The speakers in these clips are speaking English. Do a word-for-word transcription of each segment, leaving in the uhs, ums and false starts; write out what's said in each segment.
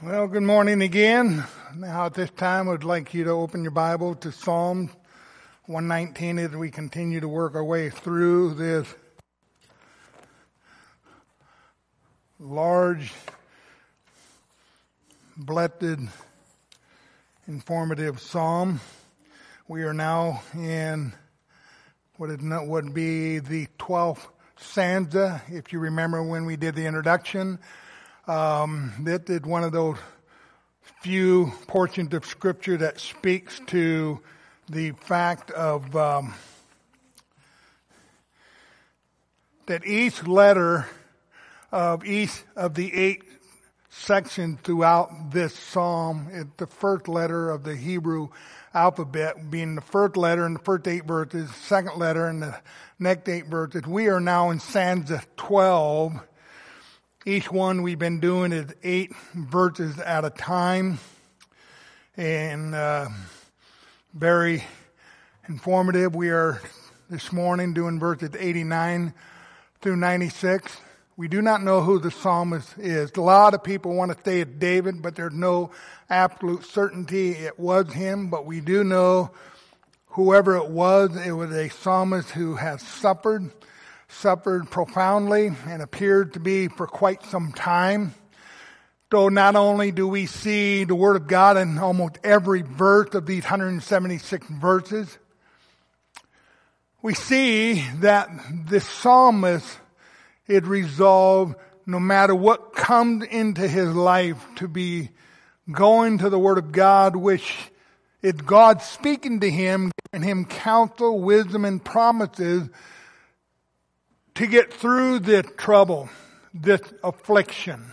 Well, good morning again. Now at this time, I would like you to open your Bible to Psalm one nineteen as we continue to work our way through this large, blessed, informative psalm. We are now in what is not, would be the twelfth stanza. If you remember when we did the introduction, Um, that is one of those few portions of Scripture that speaks to the fact of um, that each letter of each of the eight sections throughout this psalm is the first letter of the Hebrew alphabet, being the first letter in the first eight verses, second letter in the next eight verses. We are now in stanza twelve. Each one we've been doing is eight verses at a time, and uh, very informative. We are this morning doing verses eighty-nine through ninety-six. We do not know who the psalmist is. A lot of people want to say it's David, but there's no absolute certainty it was him. But we do know whoever it was, it was a psalmist who has suffered. suffered profoundly and appeared to be for quite some time. So not only do we see the Word of God in almost every verse of these one hundred seventy-six verses, we see that the psalmist is resolved, no matter what comes into his life, to be going to the Word of God, which is God speaking to him, giving him counsel, wisdom, and promises to get through this trouble, this affliction,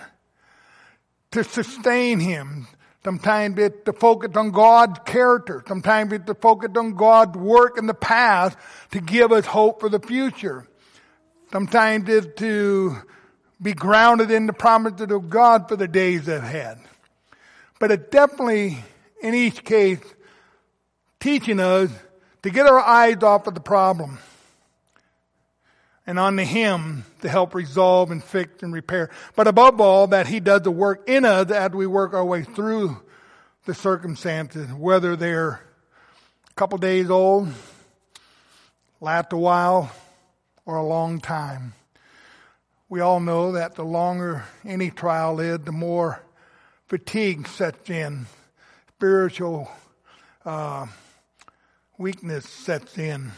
to sustain him. Sometimes it's to focus on God's character. Sometimes it's to focus on God's work in the past to give us hope for the future. Sometimes it's to be grounded in the promises of God for the days ahead. But it's definitely, in each case, teaching us to get our eyes off of the problem and on to Him to help resolve and fix and repair. But above all, that He does the work in us as we work our way through the circumstances, whether they're a couple days old, last a while, or a long time. We all know that the longer any trial is, the more fatigue sets in. Spiritual uh, weakness sets in.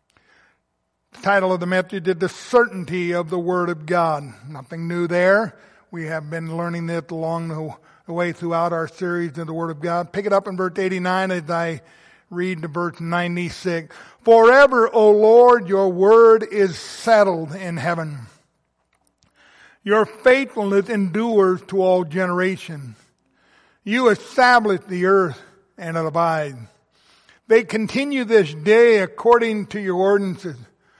The title of the message is The Certainty of the Word of God. Nothing new there. We have been learning this along the way throughout our series of the Word of God. Pick it up in verse eighty-nine as I read to verse ninety-six. Forever, O Lord, your word is settled in heaven. Your faithfulness endures to all generations. You establish the earth and it abides. They continue this day according to your ordinances.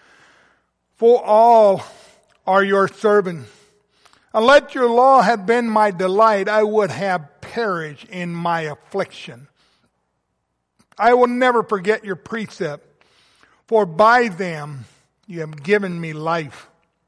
For all are your servants. Unless your law had been my delight, I would have perished in my affliction. I will never forget your precept, for by them you have given me life.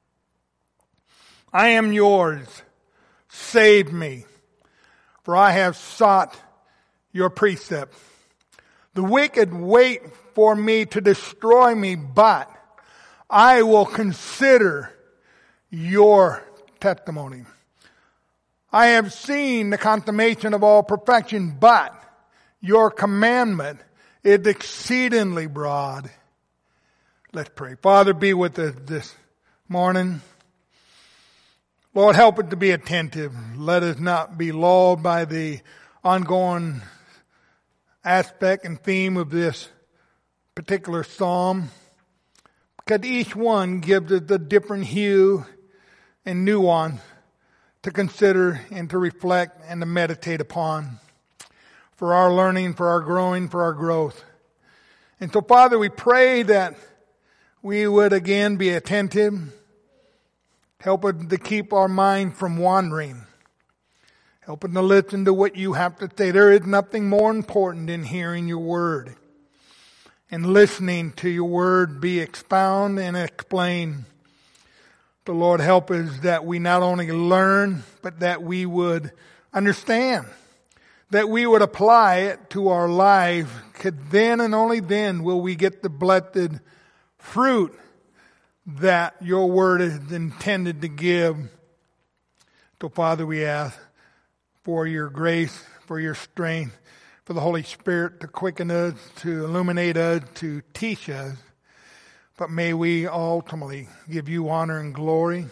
I am yours. Save me, for I have sought your precept. The wicked wait for me to destroy me, but I will consider your testimony. I have seen the consummation of all perfection, but your commandment is exceedingly broad. Let's pray. Father, be with us this morning. Lord, help us to be attentive. Let us not be lulled by the ongoing aspect and theme of this particular psalm, because each one gives us a different hue and nuance to consider and to reflect and to meditate upon for our learning, for our growing, for our growth. And so, Father, we pray that we would again be attentive. Help us to keep our mind from wandering. Help us to listen to what you have to say. There is nothing more important than hearing your word and listening to your word be expound and explained. The Lord help us that we not only learn, but that we would understand, that we would apply it to our life, because then and only then will we get the blessed fruit that your word is intended to give. So Father, we ask for your grace, for your strength, for the Holy Spirit to quicken us, to illuminate us, to teach us. But may we ultimately give you honor and glory.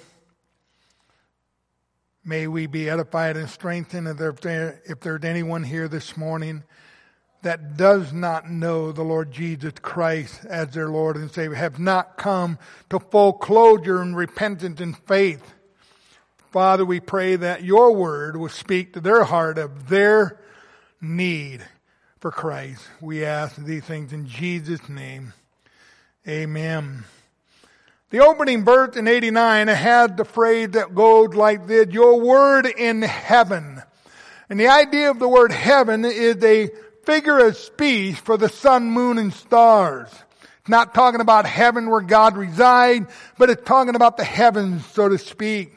May we be edified and strengthened. If there, if there's anyone here this morning that does not know the Lord Jesus Christ as their Lord and Savior, have not come to full closure and repentance and faith, Father, we pray that your word will speak to their heart of their need for Christ. We ask these things in Jesus' name. Amen. The opening verse in eighty-nine had the phrase that goes like this, your word in heaven. And the idea of the word heaven is a figure of speech for the sun, moon, and stars. It's not talking about heaven where God resides, but it's talking about the heavens, so to speak.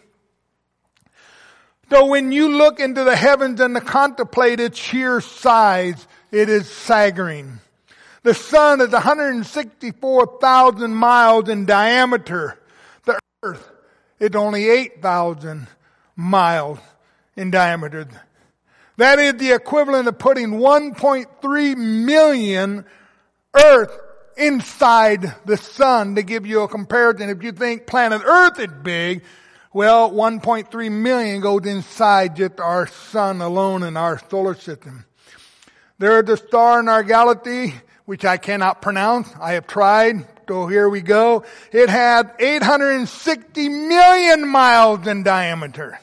So when you look into the heavens and to contemplate its sheer size, it is staggering. The sun is one hundred sixty-four thousand miles in diameter. The earth is only eight thousand miles in diameter. That is the equivalent of putting one point three million earth inside the sun. To give you a comparison, if you think planet Earth is big, well, one point three million goes inside just our sun alone in our solar system. There is a star in our galaxy, which I cannot pronounce. I have tried. So here we go. It had eight hundred sixty million miles in diameter.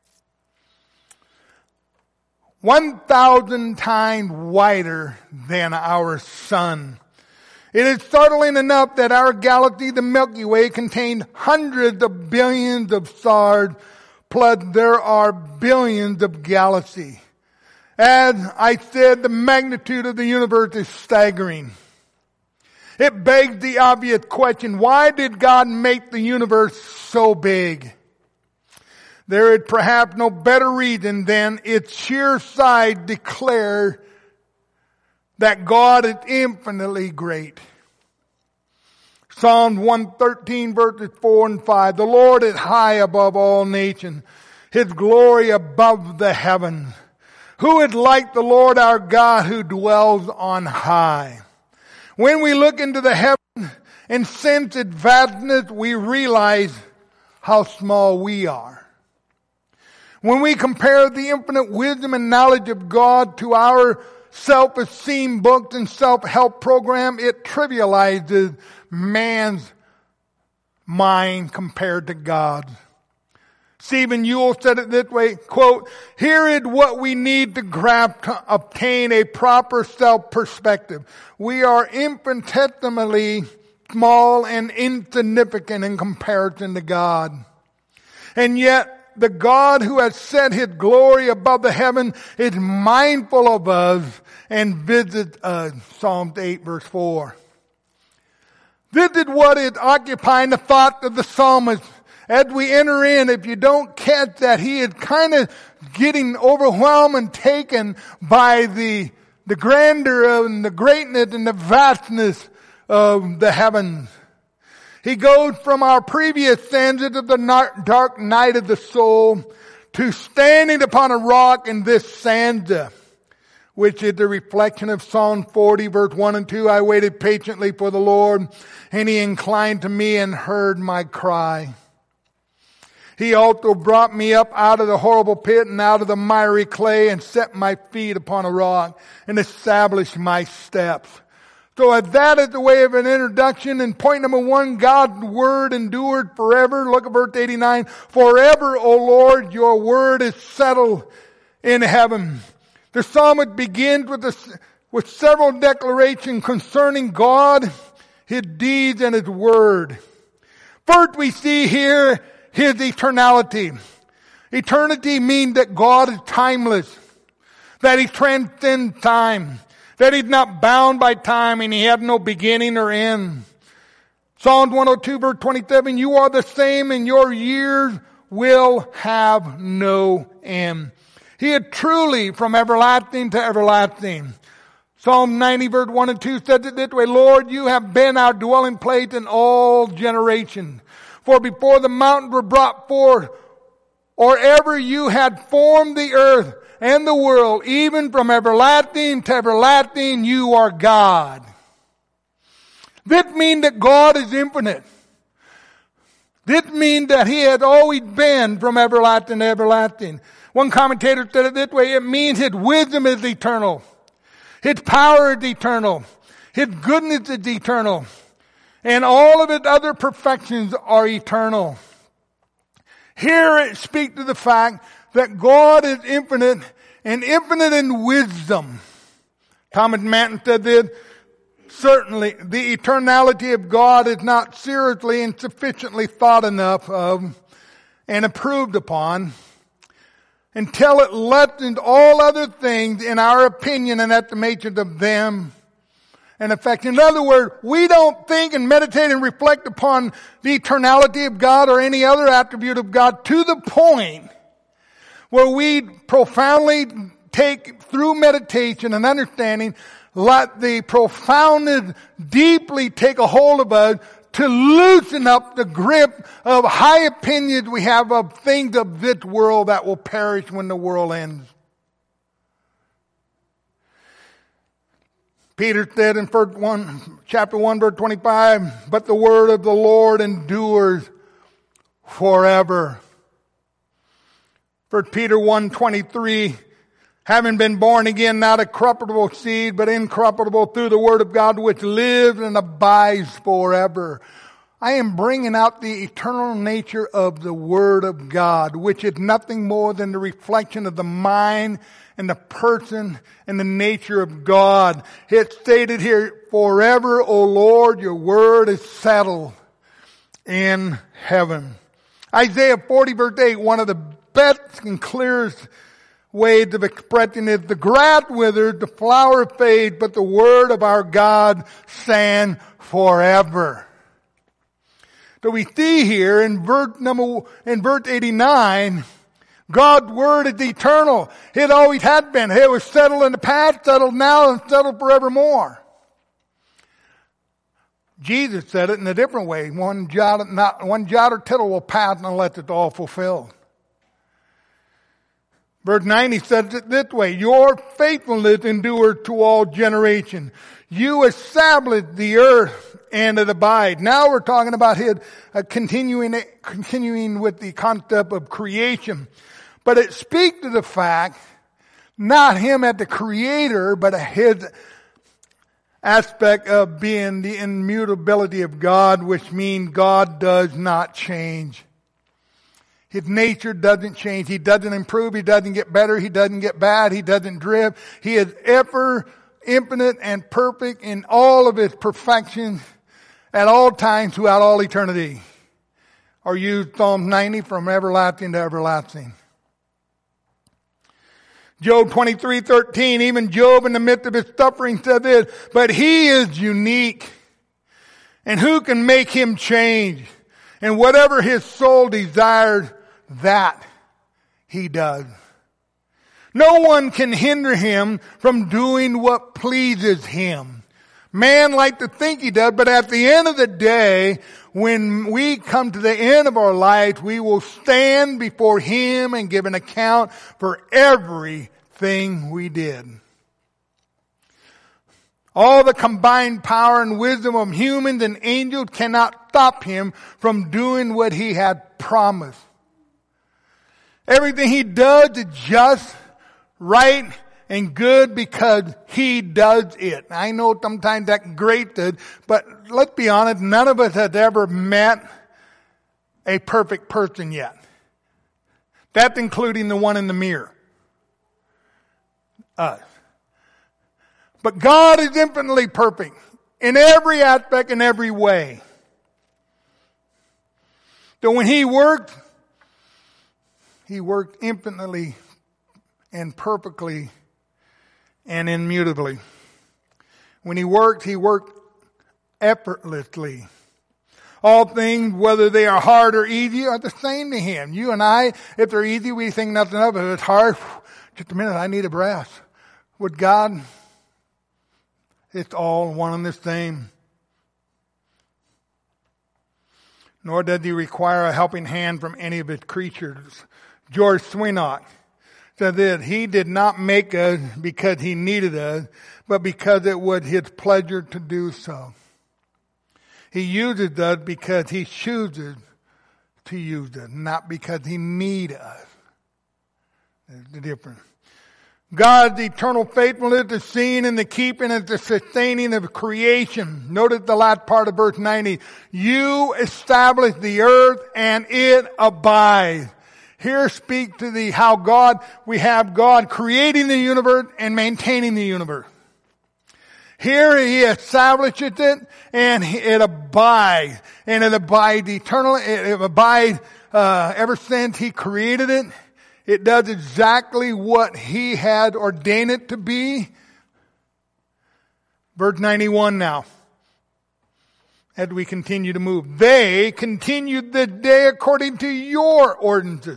one thousand times wider than our sun. It is startling enough that our galaxy, the Milky Way, contains hundreds of billions of stars, plus there are billions of galaxies. As I said, the magnitude of the universe is staggering. It begs the obvious question, why did God make the universe so big? There is perhaps no better reason than its sheer size declares that God is infinitely great. Psalm one thirteen verses four and five. The Lord is high above all nations, His glory above the heavens. Who is like the Lord our God who dwells on high? When we look into the heavens and sense its vastness, we realize how small we are. When we compare the infinite wisdom and knowledge of God to our self-esteem books and self-help program, it trivializes man's mind compared to God's. Stephen Ewell said it this way, quote, here is what we need to grasp to obtain a proper self-perspective. We are infinitesimally small and insignificant in comparison to God. And yet, the God who has set His glory above the heaven is mindful of us and visits us. Psalm eight verse four. This is what is occupying the thought of the psalmist. As we enter in, if you don't catch that, he is kind of getting overwhelmed and taken by the, the grandeur and the greatness and the vastness of the heavens. He goes from our previous stanzas of the dark night of the soul to standing upon a rock in this stanza, which is the reflection of Psalm forty verse one and two. I waited patiently for the Lord, and He inclined to me and heard my cry. He also brought me up out of the horrible pit and out of the miry clay and set my feet upon a rock and established my steps. So as that is the way of an introduction, and point number one, God's word endured forever. Look at verse eighty-nine. Forever, O Lord, your word is settled in heaven. The psalmist begins with, a, with several declarations concerning God, His deeds, and His word. First, we see here His eternality. Eternity means that God is timeless, that He transcends time, that He's not bound by time, and He has no beginning or end. Psalm one oh two verse twenty-seven, you are the same and your years will have no end. He is truly from everlasting to everlasting. Psalm ninety verse one and two says it this way, Lord, you have been our dwelling place in all generations. For before the mountains were brought forth, or ever you had formed the earth and the world, even from everlasting to everlasting, you are God. This means that God is infinite. This means that He has always been from everlasting to everlasting. One commentator said it this way, it means His wisdom is eternal. His power is eternal. His goodness is eternal. And all of His other perfections are eternal. Here it speaks to the fact that God is infinite and infinite in wisdom. Thomas Manton said this, certainly the eternality of God is not seriously and sufficiently thought enough of and approved upon until it lessens all other things in our opinion and estimation of them and effect. In other words, we don't think and meditate and reflect upon the eternality of God or any other attribute of God to the point where we profoundly take through meditation and understanding, let the profoundness deeply take a hold of us to loosen up the grip of high opinions we have of things of this world that will perish when the world ends. Peter said in first one, chapter one, verse twenty-five, but the word of the Lord endures forever. First Peter one, twenty-three, having been born again, not of corruptible seed, but incorruptible through the word of God, which lives and abides forever. I am bringing out the eternal nature of the word of God, which is nothing more than the reflection of the mind and the person and the nature of God. It's stated here, forever, O Lord, your word is settled in heaven. Isaiah forty verse eight, one of the best and clearest ways of expressing it, the grass withers, the flower fades, but the word of our God stands forever. So we see here in verse number, in verse eighty-nine, God's word is eternal. It always had been. It was settled in the past, settled now, and settled forevermore. Jesus said it in a different way. One jot, not, one jot or tittle will pass unless it's all fulfilled. Verse ninety says it this way, your faithfulness endures to all generations. You established the earth and it abides. Now we're talking about his uh, continuing, continuing with the concept of creation. But it speaks to the fact, not him as the creator, but his aspect of being the immutability of God, which means God does not change. His nature doesn't change. He doesn't improve. He doesn't get better. He doesn't get bad. He doesn't drift. He is ever infinite and perfect in all of his perfections at all times throughout all eternity. Or use Psalm ninety, from everlasting to everlasting. Job twenty-three thirteen, even Job in the midst of his suffering said this, but he is unique. And who can make him change? And whatever his soul desired, that he does. No one can hinder him from doing what pleases him. Man like to think he does, but at the end of the day, when we come to the end of our life, we will stand before him and give an account for everything we did. All the combined power and wisdom of humans and angels cannot stop him from doing what he had promised. Everything he does is just, right, and good because he does it. I know sometimes that's great, but let's be honest, none of us has ever met a perfect person yet. That's including the one in the mirror. Us. But God is infinitely perfect in every aspect, in every way. So when he worked, he worked infinitely and perfectly and immutably. When he worked, he worked effortlessly. All things, whether they are hard or easy, are the same to him. You and I, if they're easy, we think nothing of it. If it's hard, just a minute, I need a breath. With God, it's all one and the same. Nor does he require a helping hand from any of his creatures. George Swinock said that he did not make us because he needed us, but because it was his pleasure to do so. He uses us because he chooses to use us, not because he needs us. There's the difference. God's eternal faithfulness is seen in the keeping and the sustaining of creation. Notice the last part of verse ninety. You establish the earth and it abides. Here speak to the how God, we have God creating the universe and maintaining the universe. Here he establishes it and it abides. And it abides eternally. It abides uh, ever since he created it. It does exactly what he had ordained it to be. Verse ninety-one now. As we continue to move. They continued the day according to your ordinances.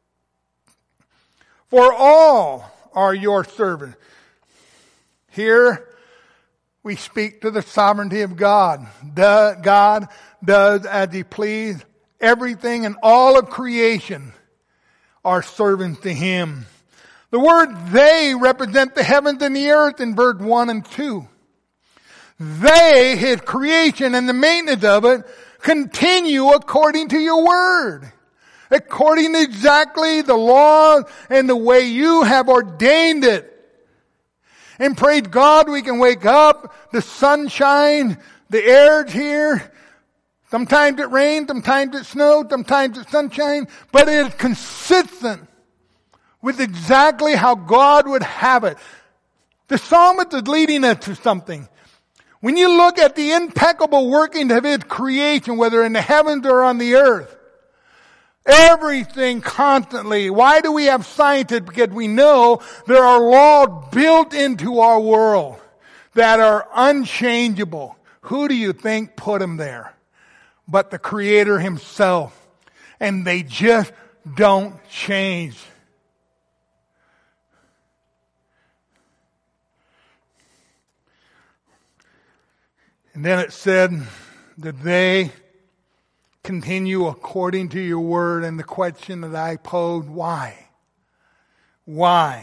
For all are your servants. Here we speak to the sovereignty of God. The, God does as he pleases. Everything and all of creation are servants to him. The word they represent the heavens and the earth in verse one and two. They, his creation and the maintenance of it, continue according to your word. According to exactly the law and the way you have ordained it. And praise God, we can wake up, the sunshine, the air's here. Sometimes it rains, sometimes it snows, sometimes it's sunshine, but it is consistent with exactly how God would have it. The psalmist is leading us to something. When you look at the impeccable working of his creation, whether in the heavens or on the earth, everything constantly. Why do we have scientists? Because we know there are laws built into our world that are unchangeable. Who do you think put them there? But the Creator himself. And they just don't change. And then it said that they continue according to your word. And the question that I posed, why? Why?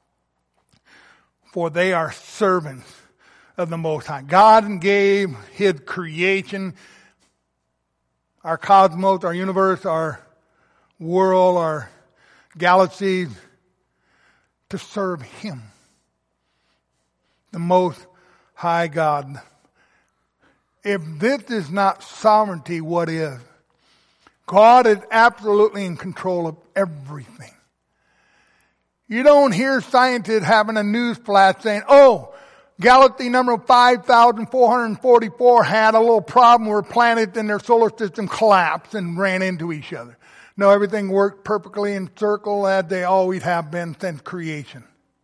For they are servants of the Most High. God gave his creation, our cosmos, our universe, our world, our galaxies, to serve him. The Most High God. If this is not sovereignty, what is? God is absolutely in control of everything. You don't hear scientists having a news flash saying, oh, galaxy number five thousand four hundred forty-four had a little problem where planets in their solar system collapsed and ran into each other. No, everything worked perfectly in circle as they always have been since creation.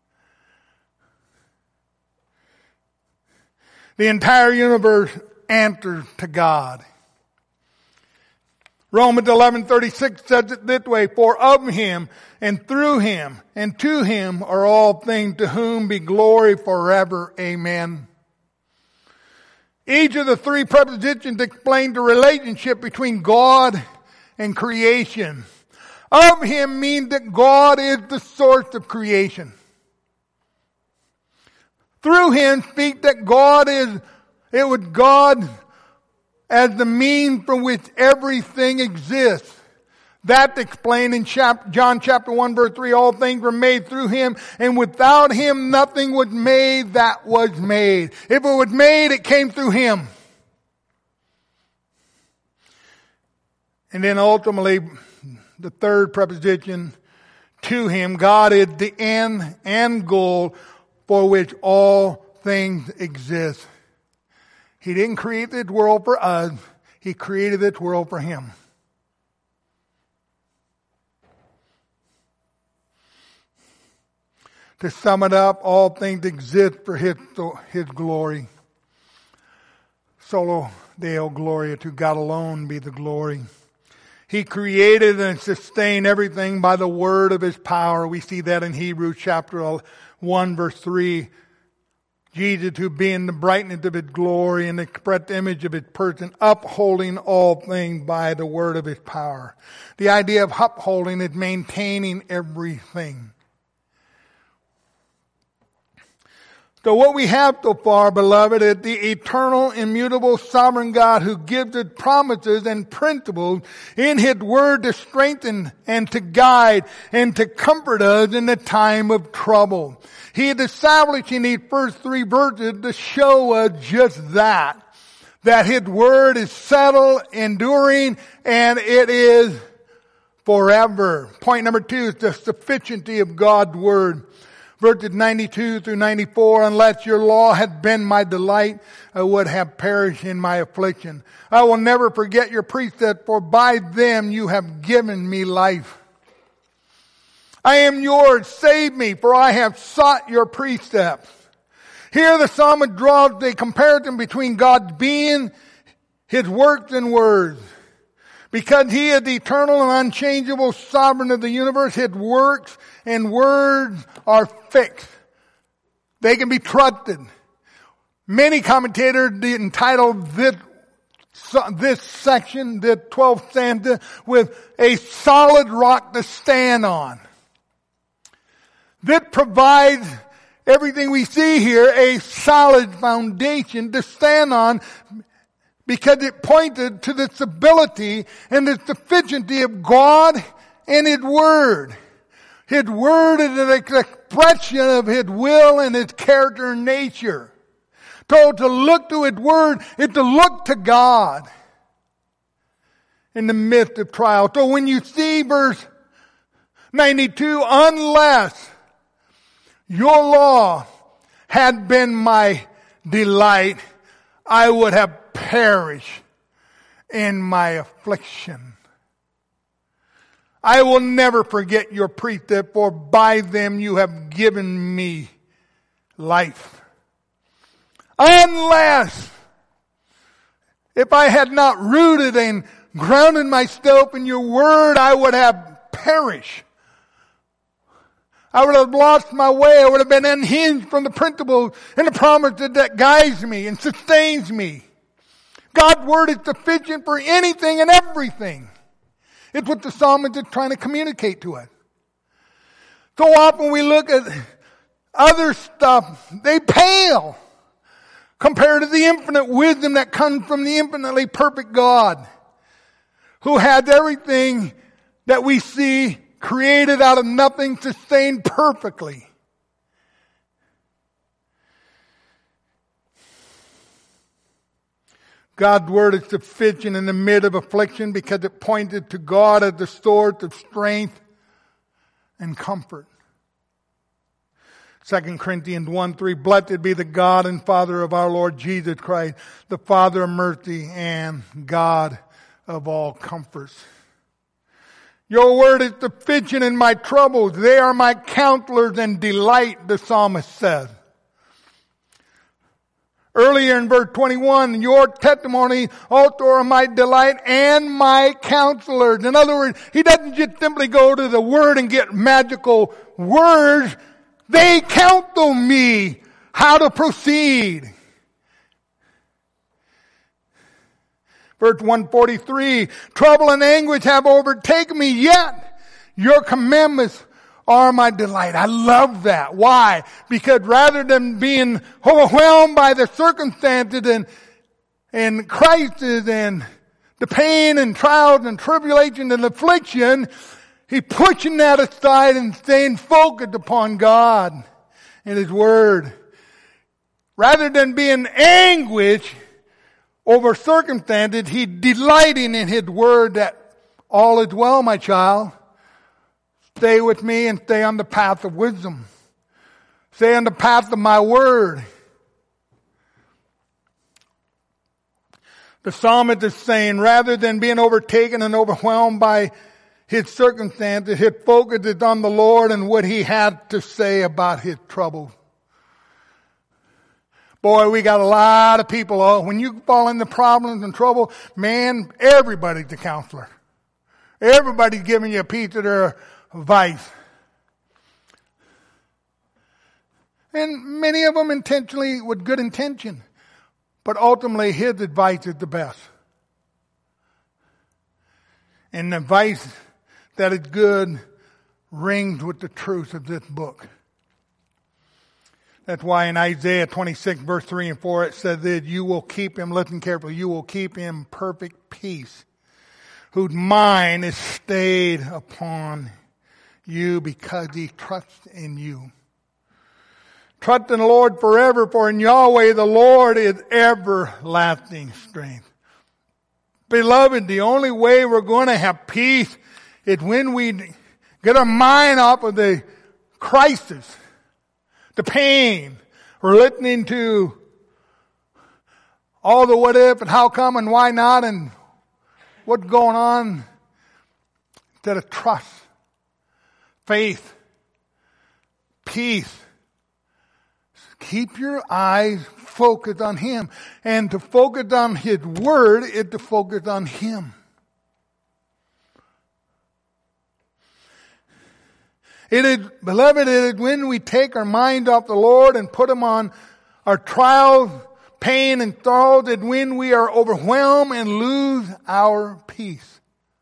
The entire universe answers to God. Romans eleven thirty-six says it this way, for of him and through him and to him are all things, to whom be glory forever. Amen. Each of the three prepositions explain the relationship between God and creation. Of him means that God is the source of creation. Through him speak that God is, it was God as the means from which everything exists. That's explained in John chapter one verse three. All things were made through him, and without him nothing was made that was made. If it was made, it came through him. And then ultimately, the third preposition, to him, God is the end and goal for which all things exist. He didn't create this world for us. He created this world for him. To sum it up, all things exist for his, his glory. Solo Deo Gloria, to God alone be the glory. He created and sustained everything by the word of His power. We see that in Hebrews chapter one verse three. Jesus, who being the brightness of His glory and the express image of His person, upholding all things by the word of His power. The idea of upholding is maintaining everything. So what we have so far, beloved, is the eternal, immutable, sovereign God who gives us promises and principles in His word to strengthen and to guide and to comfort us in the time of trouble. He is establishing these first three verses to show us just that. That His word is settled, enduring, and it is forever. Point number two is the sufficiency of God's word. Verses ninety-two through ninety-four, unless your law had been my delight, I would have perished in my affliction. I will never forget your precepts, for by them you have given me life. I am yours, save me, for I have sought your precepts. Here the psalmist draws the comparison between God's being, His works and words. Because He is the eternal and unchangeable sovereign of the universe, His works and words are fixed. They can be trusted. Many commentators entitled this, this section, the twelfth stanza, with a solid rock to stand on. This provides everything we see here, a solid foundation to stand on, because it pointed to the stability and the sufficiency of God and His word. His word is an expression of His will and His character and nature. So to look to His word is to look to God in the midst of trial. So when you see verse ninety-two, unless your law had been my delight, I would have perished in my affliction. I will never forget your precept, for by them you have given me life. Unless, if I had not rooted and grounded myself in your word, I would have perished. I would have lost my way. I would have been unhinged from the principles and the promises that guides me and sustains me. God's word is sufficient for anything and everything. It's what the psalmist is trying to communicate to us. So often we look at other stuff, they pale compared to the infinite wisdom that comes from the infinitely perfect God, who has everything that we see created out of nothing, sustained perfectly. God's word is sufficient in the midst of affliction because it pointed to God as the source of strength and comfort. Second Corinthians one three, blessed be the God and Father of our Lord Jesus Christ, the Father of mercy and God of all comforts. Your word is sufficient in my troubles. They are my counselors and delight, the psalmist says. Earlier in verse twenty-one, your testimony also are my delight and my counselors. In other words, he doesn't just simply go to the word and get magical words. They counsel me how to proceed. Verse one forty-three, trouble and anguish have overtaken me, yet your commandments are my delight. I love that. Why? Because rather than being overwhelmed by the circumstances and, and crisis and the pain and trials and tribulation and affliction, he's pushing that aside and staying focused upon God and His Word. Rather than being anguished over circumstances, he's delighting in His Word that all is well, my child. Stay with me and stay on the path of wisdom. Stay on the path of my word. The psalmist is saying, rather than being overtaken and overwhelmed by his circumstances, his focus is on the Lord and what He had to say about his trouble. Boy, we got a lot of people. Oh, when you fall into problems and trouble, man, everybody's a counselor. Everybody's giving you a piece of their advice. And many of them intentionally with good intention. But ultimately his advice is the best. And the advice that is good rings with the truth of this book. That's why in Isaiah twenty-six verse three and four it says that you will keep him, listen carefully, you will keep him perfect peace, whose mind is stayed upon you because he trusts in you. Trust in the Lord forever, for in Yahweh the Lord is everlasting strength. Beloved, the only way we're going to have peace is when we get our mind off of the crisis, the pain. We're listening to all the what if and how come and why not and what's going on, instead of trust, faith, peace. Keep your eyes focused on him. And to focus on his word is to focus on him. It is, beloved, it is when we take our mind off the Lord and put him on our trials, pain, and sorrows, that when we are overwhelmed and lose our peace.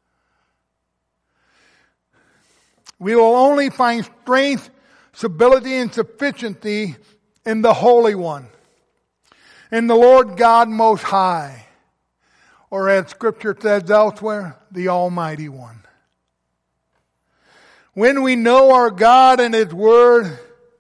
We will only find strength, stability, and sufficiency in the Holy One, in the Lord God Most High, or as Scripture says elsewhere, the Almighty One. When we know our God and His Word,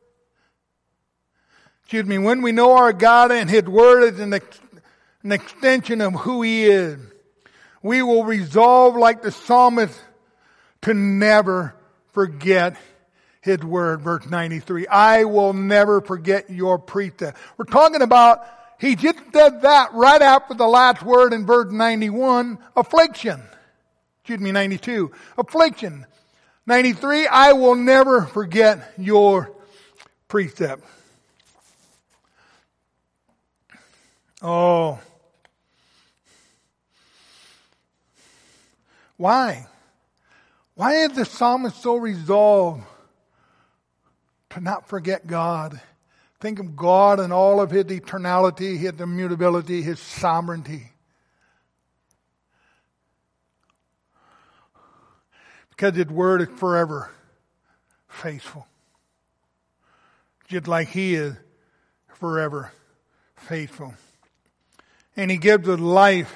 excuse me, when we know our God and His Word is an, ex, an extension of who He is, we will resolve like the psalmist to never forget His word, verse ninety-three. I will never forget your precept. We're talking about, he just said that right after the last word in verse ninety-one, affliction. Excuse me, ninety-two. Affliction. ninety-three, I will never forget your precept. Oh. Why? Why is the psalmist so resolved to not forget God? Think of God and all of His eternality, His immutability, His sovereignty. Because His word is forever faithful. Just like He is forever faithful. And He gives us life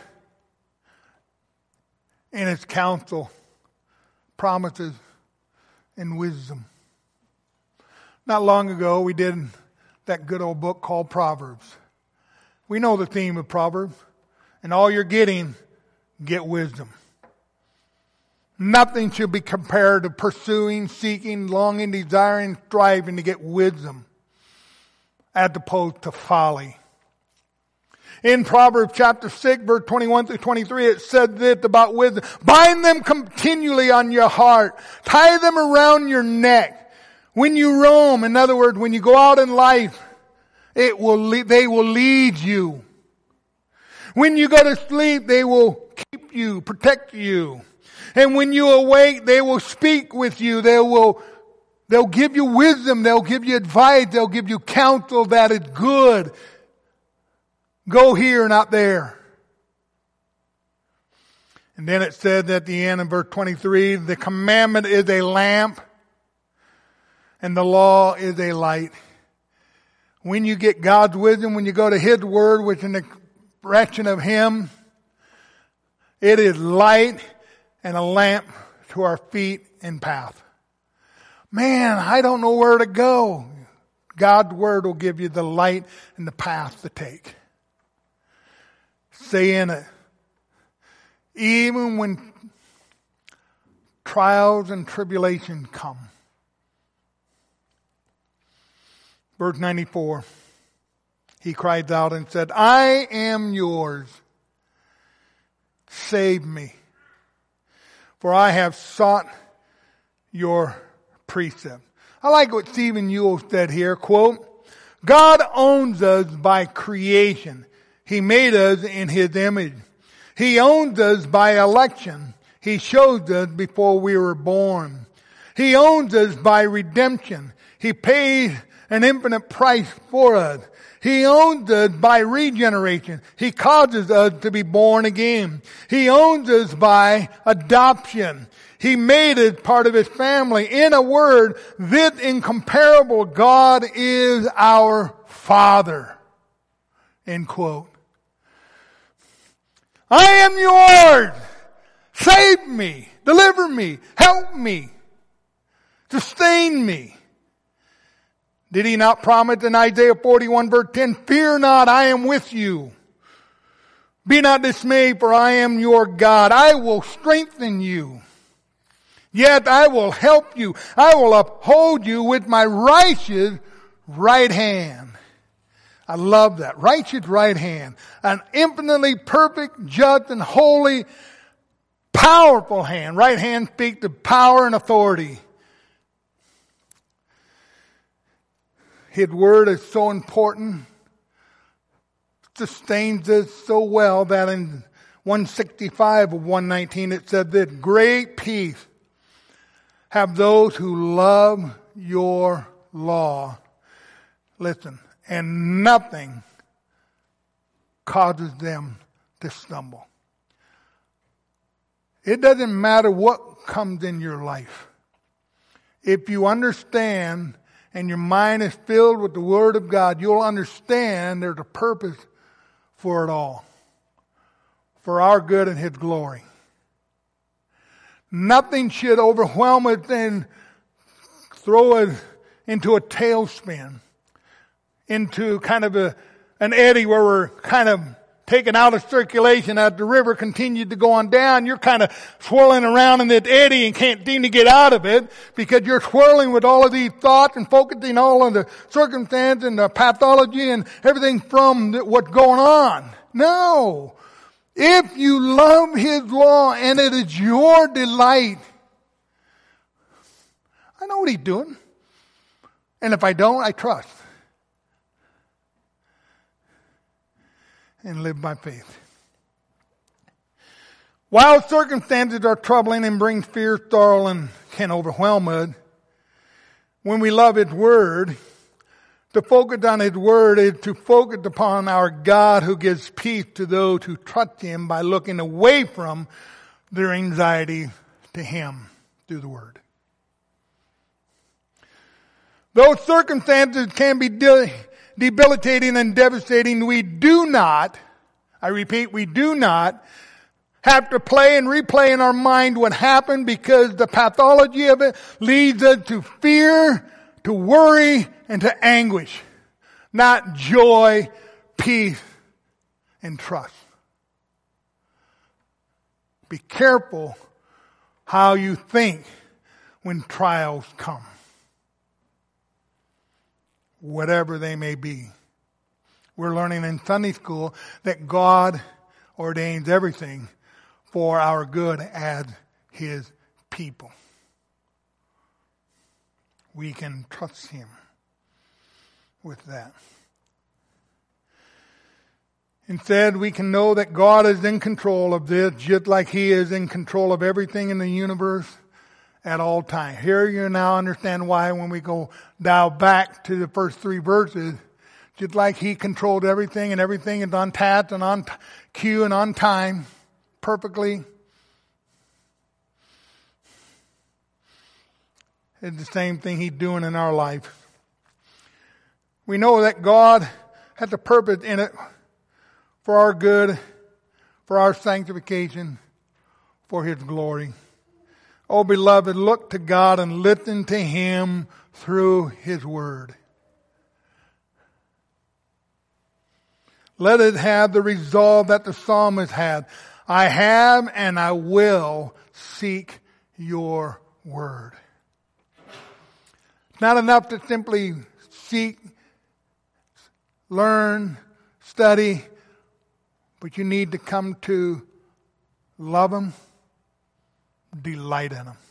in His counsel, promises, and wisdom. Not long ago, we did that good old book called Proverbs. We know the theme of Proverbs. And all you're getting, get wisdom. Nothing should be compared to pursuing, seeking, longing, desiring, striving to get wisdom, as opposed to folly. In Proverbs chapter six, verse twenty-one through twenty-three, it said this about wisdom. Bind them continually on your heart. Tie them around your neck. When you roam, in other words, when you go out in life, it will lead, they will lead you. When you go to sleep, they will keep you, protect you. And when you awake, they will speak with you. They will, they'll give you wisdom. They'll give you advice. They'll give you counsel that is good. Go here, not there. And then it said at the end in verse twenty-three, the commandment is a lamp and the law is a light. When you get God's wisdom, when you go to His word, which is an expression of Him, it is light and a lamp to our feet and path. Man, I don't know where to go. God's word will give you the light and the path to take. Stay in it. Even when trials and tribulations come. Verse ninety-four. He cried out and said, I am yours. Save me. For I have sought your precept. I like what Stephen Ewell said here. Quote, God owns us by creation. He made us in His image. He owns us by election. He chose us before we were born. He owns us by redemption. He paid an infinite price for us. He owns us by regeneration. He causes us to be born again. He owns us by adoption. He made us part of His family. In a word, this incomparable God is our Father. End quote. I am yours. Save me. Deliver me. Help me. Sustain me. Did He not promise in Isaiah forty-one verse ten, fear not, I am with you. Be not dismayed, for I am your God. I will strengthen you. Yet I will help you. I will uphold you with my righteous right hand. I love that. Righteous right hand. An infinitely perfect, just, and holy, powerful hand. Right hand speaks of power and authority. His word is so important, sustains us so well that in one sixty-five of one nineteen it said that great peace have those who love your law. Listen, and nothing causes them to stumble. It doesn't matter what comes in your life. If you understand and your mind is filled with the Word of God, you'll understand there's a purpose for it all. For our good and His glory. Nothing should overwhelm us and throw us into a tailspin. Into kind of a, an eddy where we're kind of taken out of circulation as the river continued to go on down. You're kind of swirling around in that eddy and can't seem to get out of it because you're swirling with all of these thoughts and focusing all on the circumstance and the pathology and everything from the, what's going on. No. If you love His law and it is your delight, I know what He's doing. And if I don't, I trust. And live by faith. While circumstances are troubling and bring fear, sorrow, and can overwhelm us, when we love His Word, to focus on His Word is to focus upon our God who gives peace to those who trust Him by looking away from their anxiety to Him through the Word. Those circumstances can be de- debilitating and devastating. We do not, I repeat, we do not have to play and replay in our mind what happened because the pathology of it leads us to fear, to worry, and to anguish. Not joy, peace, and trust. Be careful how you think when trials come. Whatever they may be. We're learning in Sunday school that God ordains everything for our good as His people. We can trust Him with that. Instead, we can know that God is in control of this just like He is in control of everything in the universe at all times. Here you now understand why when we go dial back to the first three verses, just like He controlled everything and everything is on task and on cue and on time perfectly. It's the same thing He's doing in our life. We know that God has a purpose in it for our good, for our sanctification, for His glory. Oh, beloved, look to God and listen to Him through His Word. Let it have the resolve that the psalmist had. I have and I will seek your Word. It's not enough to simply seek, learn, study, but you need to come to love Him, delight in Him.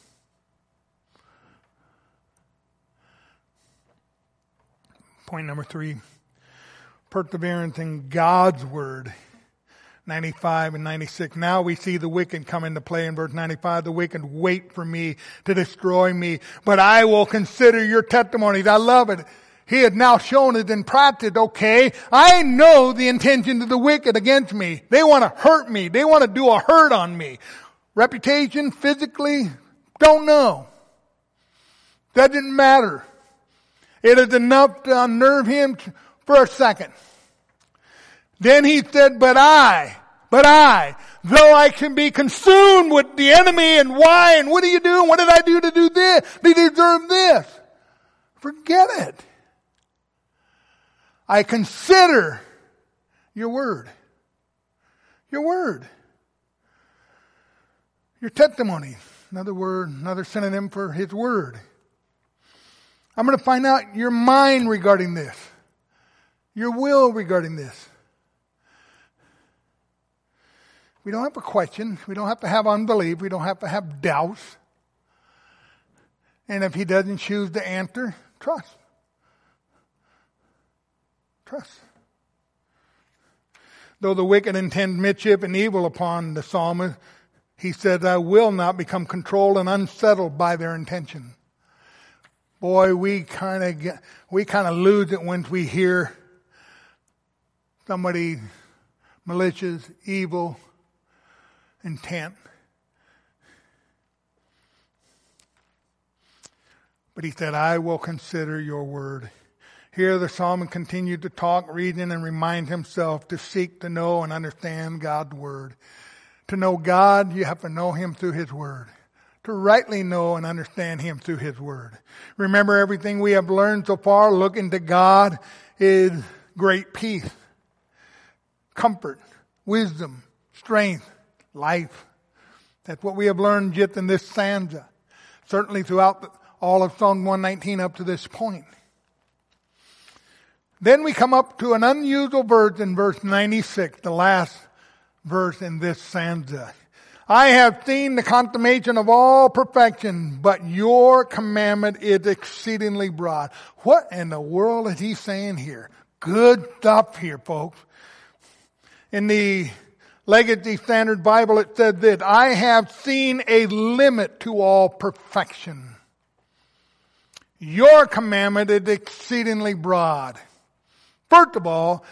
Point number three, perseverance in God's Word ninety-five and ninety-six. Now we see the wicked come into play in verse ninety-five. The wicked wait for me to destroy me, but I will consider your testimonies. I love it. He had now shown it in practice. Okay, I know the intention of the wicked against me. They want to hurt me. They want to do a hurt on me. Reputation, physically, don't know. Doesn't matter. It is enough to unnerve him for a second. Then he said, but I, but I, though I can be consumed with the enemy, and why, and what do you do, and what did I do to do this, to deserve this? Forget it. I consider your word. Your word. Your testimony. Another word, another synonym for his word. I'm going to find out your mind regarding this. Your will regarding this. We don't have to question. We don't have to have unbelief. We don't have to have doubts. And if he doesn't choose to answer, trust. Trust. Though the wicked intend mischief and evil upon the psalmist, he says, I will not become controlled and unsettled by their intention. Boy, we kind of get, we kind of lose it when we hear somebody malicious, evil, intent. But he said, I will consider your word. Here the psalmist continued to talk, reason, and remind himself to seek to know and understand God's word. To know God, you have to know him through his word. To rightly know and understand him through his word. Remember, everything we have learned so far, looking to God, is great peace, comfort, wisdom, strength, life. That's what we have learned just in this stanza. Certainly throughout the, all of Psalm one nineteen up to this point. Then we come up to an unusual verse in verse ninety-six, the last verse in this stanza. I have seen the consummation of all perfection, but your commandment is exceedingly broad. What in the world is he saying here? Good stuff here, folks. In the Legacy Standard Bible, it said this, I have seen a limit to all perfection. Your commandment is exceedingly broad. First of all,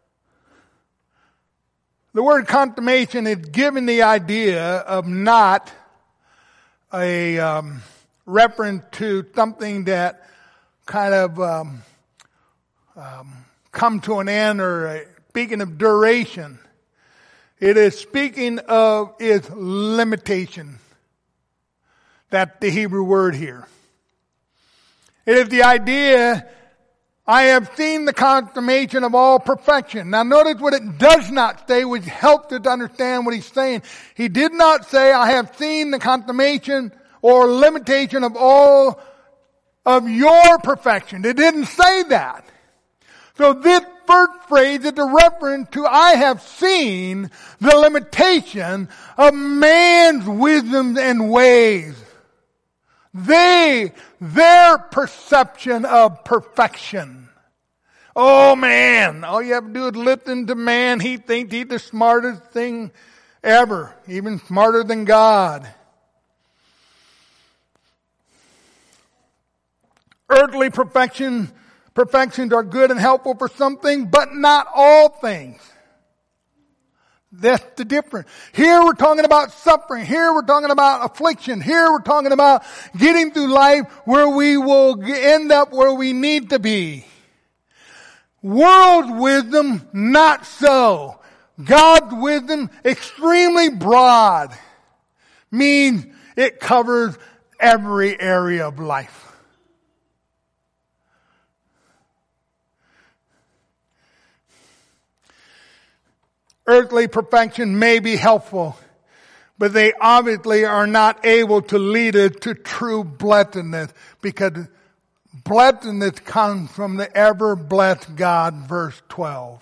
the word consummation is given the idea of not a um, reference to something that kind of um, um, come to an end, or a, speaking of duration. It is speaking of its limitation. That's the Hebrew word here. It is the idea, I have seen the consummation of all perfection. Now notice what it does not say, which helps us to understand what he's saying. He did not say, I have seen the consummation or limitation of all of your perfection. It didn't say that. So this first phrase is a reference to, I have seen the limitation of man's wisdom and ways. They, their perception of perfection. Oh man, all you have to do is listen to man. He thinks he's the smartest thing ever, even smarter than God. Earthly perfection, perfections are good and helpful for something, but not all things. That's the difference. Here we're talking about suffering. Here we're talking about affliction. Here we're talking about getting through life where we will end up where we need to be. World's wisdom, not so. God's wisdom, extremely broad, means it covers every area of life. Earthly perfection may be helpful, but they obviously are not able to lead us to true blessedness, because blessedness comes from the ever-blessed God, verse twelve.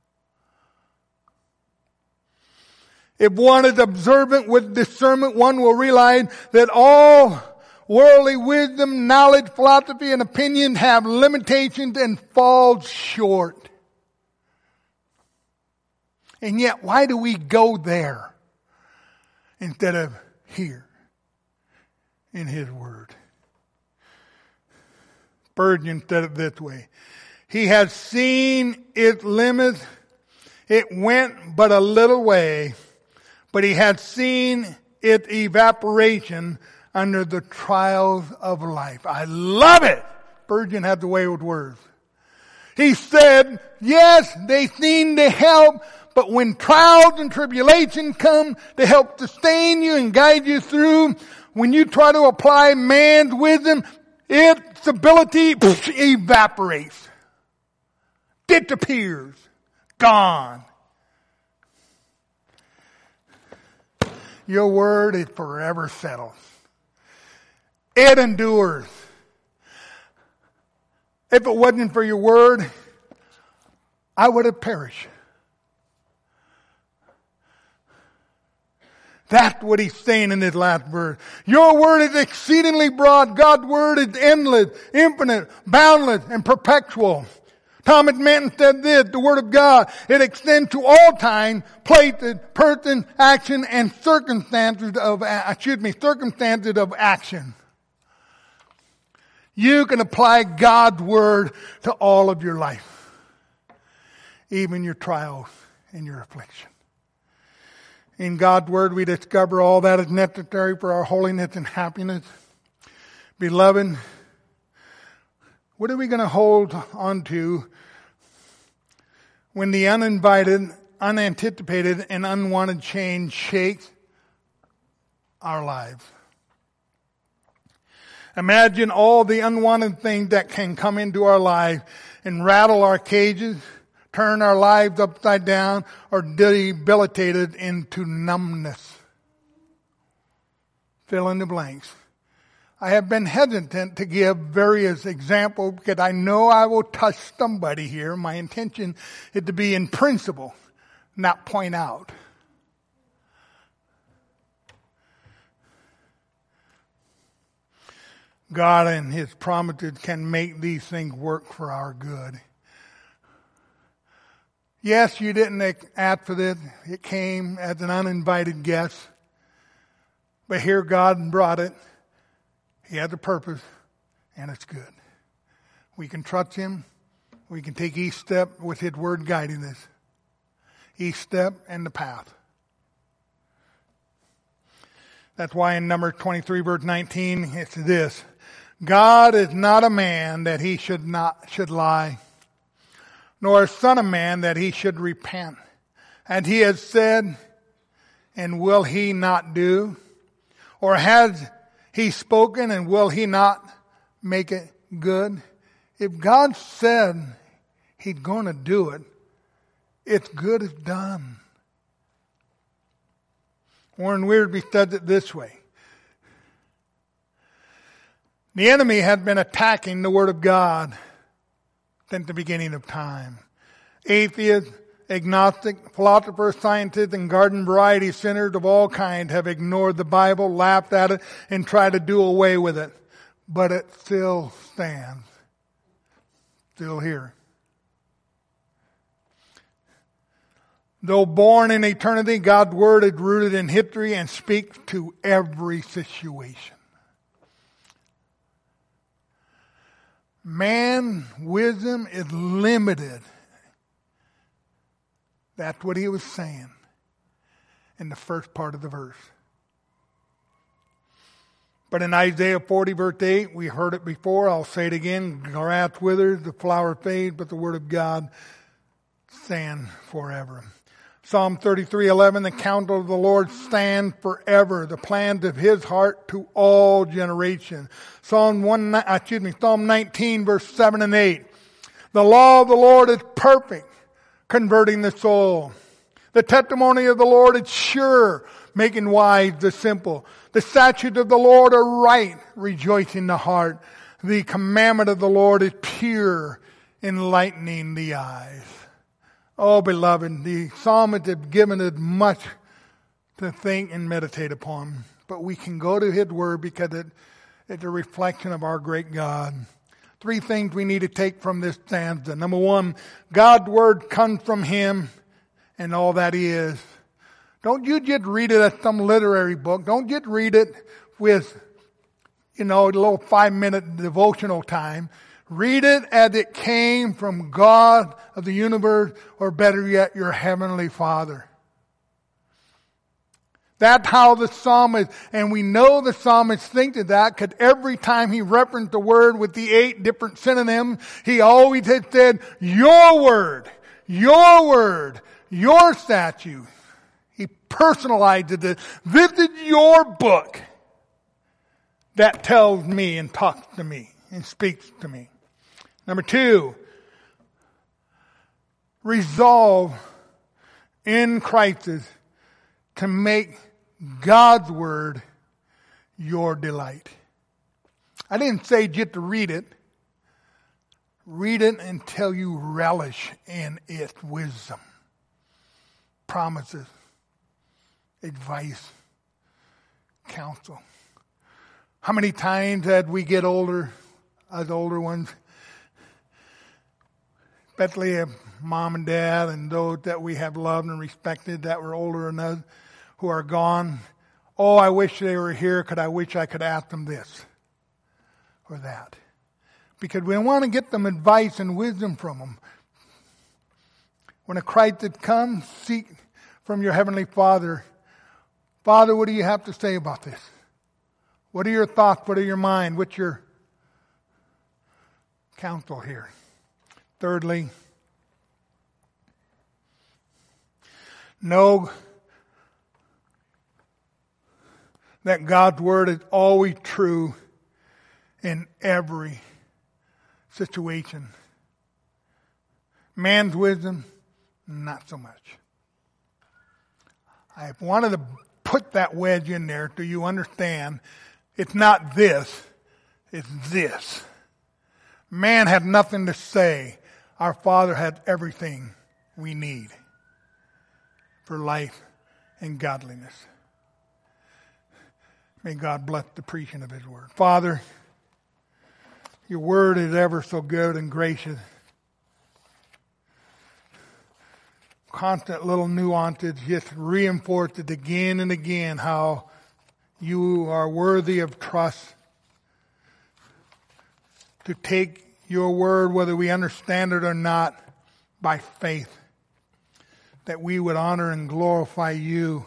If one is observant with discernment, one will realize that all worldly wisdom, knowledge, philosophy, and opinion have limitations and fall short. And yet, why do we go there instead of here in His Word? Spurgeon said it this way. He has seen its limits. It went but a little way, but he had seen its evaporation under the trials of life. I love it. Spurgeon had the way with words. He said, yes, they seem to help, but when trials and tribulation come to help sustain you and guide you through, when you try to apply man's wisdom, its ability evaporates. Disappears. Gone. Your word is forever settled. It endures. If it wasn't for your word, I would have perished. That's what he's saying in this last verse. Your word is exceedingly broad. God's word is endless, infinite, boundless, and perpetual. Thomas Manton said this, the word of God, it extends to all time, places, persons, action, and circumstances of, excuse me, circumstances of action. You can apply God's word to all of your life. Even your trials and your affliction. In God's word we discover all that is necessary for our holiness and happiness. Beloved, what are we going to hold on to when the uninvited, unanticipated, and unwanted change shakes our lives? Imagine all the unwanted things that can come into our life and rattle our cages, turn our lives upside down, or debilitate it into numbness. Fill in the blanks. I have been hesitant to give various examples because I know I will touch somebody here. My intention is to be in principle, not point out. God and His promises can make these things work for our good. Yes, you didn't ask for this. It came as an uninvited guest. But here God brought it. He has a purpose, and it's good. We can trust Him. We can take each step with His word guiding us. Each step and the path. That's why in Numbers twenty-three, verse nineteen, it's this. God is not a man that He should not should lie, nor a son of man that He should repent. And He has said, and will He not do? Or has He spoken, and will He not make it good? If God said He's going to do it, it's good as done. Warren Wiersbe said it this way. The enemy had been attacking the Word of God since the beginning of time. Atheists, agnostic, philosophers, scientists, and garden variety sinners of all kinds have ignored the Bible, laughed at it, and tried to do away with it. But it still stands. Still here. Though born in eternity, God's Word is rooted in history and speaks to every situation. Man's wisdom is limited. That's what he was saying in the first part of the verse. But in Isaiah forty, verse eight, we heard it before. I'll say it again. Grass withers, the flower fades, but the word of God stands forever. Psalm thirty-three, eleven, the counsel of the Lord stands forever, the plans of His heart to all generations. Psalm one, excuse me, Psalm nineteen, verse seven and eight. The law of the Lord is perfect, converting the soul. The testimony of the Lord is sure, making wise the simple. The statutes of the Lord are right, rejoicing the heart. The commandment of the Lord is pure, enlightening the eyes. Oh, beloved, the psalmist has given us much to think and meditate upon. But we can go to His Word because it, it's a reflection of our great God. Three things we need to take from this stanza. Number one, God's Word comes from Him and all that is. Don't you just read it as some literary book. Don't just read it with, you know, a little five-minute devotional time. Read it as it came from God of the universe, or better yet, your heavenly Father. That's how the psalmist, and we know the psalmist thinks of that, because every time he referenced the word with the eight different synonyms, he always had said, your word, your word, your statute. He personalized it. This is your book that tells me and talks to me and speaks to me. Number two, resolve in crisis to make God's word your delight. I didn't say just to read it. Read it until you relish in its wisdom, promises, advice, counsel. How many times as we get older, as older ones, especially mom and dad and those that we have loved and respected that were older than us, who are gone, oh, I wish they were here, because I wish I could ask them this or that. Because we want to get them advice and wisdom from them. When a crisis comes, seek from your heavenly Father, Father, what do you have to say about this? What are your thoughts? What are your mind? What's your counsel here? Thirdly, know that God's word is always true in every situation. Man's wisdom, not so much. I wanted to put that wedge in there so you understand it's not this, it's this. Man had nothing to say. Our Father had everything we need for life and godliness. May God bless the preaching of His word. Father, your word is ever so good and gracious. Constant little nuances just reinforce it again and again how you are worthy of trust. To take your word, whether we understand it or not, by faith. That we would honor and glorify you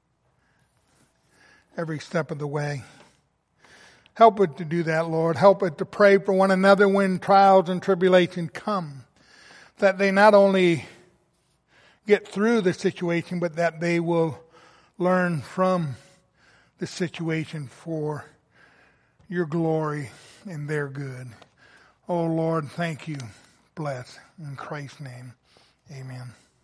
every step of the way. Help us to do that, Lord. Help us to pray for one another when trials and tribulations come. That they not only get through the situation, but that they will learn from the situation for your glory and their good. Oh Lord, thank you. Bless. In Christ's name, amen.